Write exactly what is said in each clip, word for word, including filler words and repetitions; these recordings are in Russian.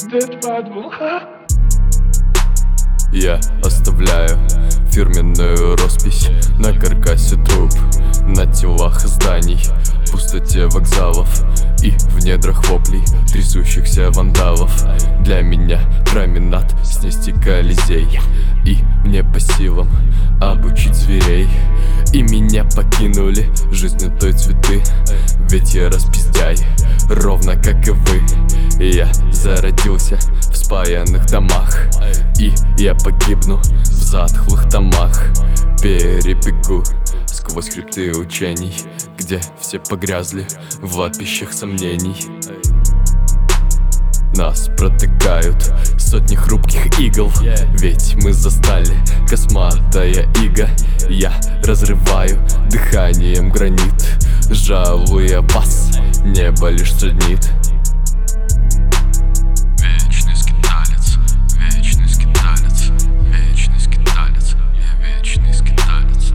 пиздец по двум. Я оставляю фирменную роспись на каркасе труб, на телах зданий, в пустоте вокзалов и в недрах воплей трясущихся вандалов. Для меня променад снести Колизей, и мне по силам обучить зверей. И меня покинули жизнью той цветы, ведь я распиздяй, ровно как и вы. Я зародился в спаянных домах, и я погибну в затхлых томах. Перебегу сквозь хребты учений, где все погрязли в лапищах сомнений. Нас протыкают сотни хрупких игл, ведь мы застали косматая ига. Я разрываю дыханием гранит, жалуя вас, небо лишь саднит. Вечный скиталец, вечный скиталец, вечный скиталец, я вечный скиталец.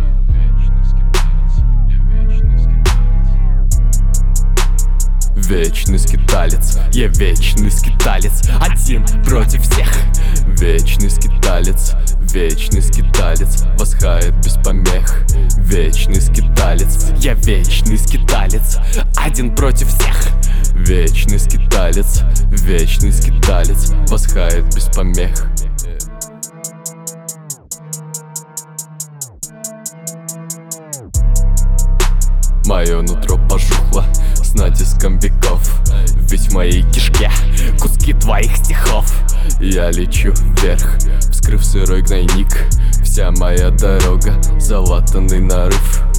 Вечный скиталец, я вечный скиталец, один против всех. Вечный скиталец, вечный скиталец, восхает без помех. Вечный скиталец, я вечный скиталец, один против всех. Вечный скиталец, вечный скиталец, восхает без помех. Мое нутро пожухло с натиском веков, ведь в моей кишке куски твоих стихов. Я лечу вверх, вскрыв сырой гнойник, вся моя дорога залатанный нарыв.